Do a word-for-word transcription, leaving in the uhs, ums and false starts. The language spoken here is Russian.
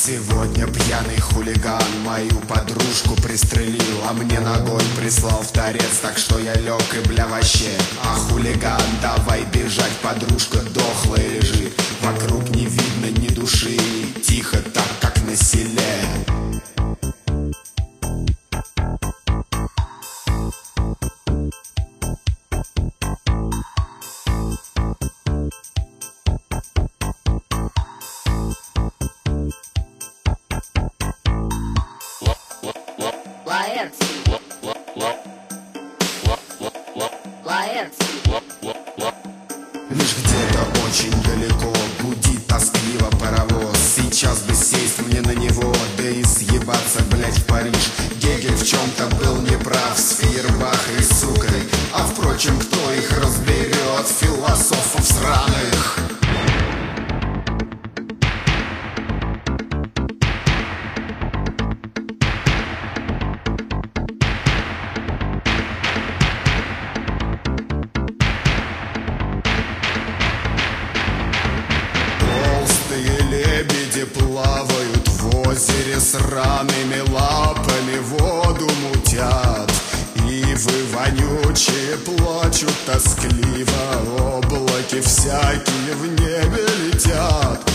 Сегодня пьяный хулиган мою подружку пристрелил, а мне ногой прислал в торец, так что я лег и бля вообще. А хулиган, давай бежать, подружка дохлая лежит, вокруг не видно ни души, тихо так, как на селе. Лаэрт. Лаэрт. Лишь где-то очень далеко гудит тоскливо паровоз. Сейчас бы сесть мне на него, да и съебаться, блять, в Париж. Гегель в чем-то был неправ с Фейербах и сукой, а впрочем, кто их разберет, философов сраных. Лебеди плавают в озере с ранными лапами, воду мутят. Ивы вонючие плачут тоскливо, облаки всякие в небе летят.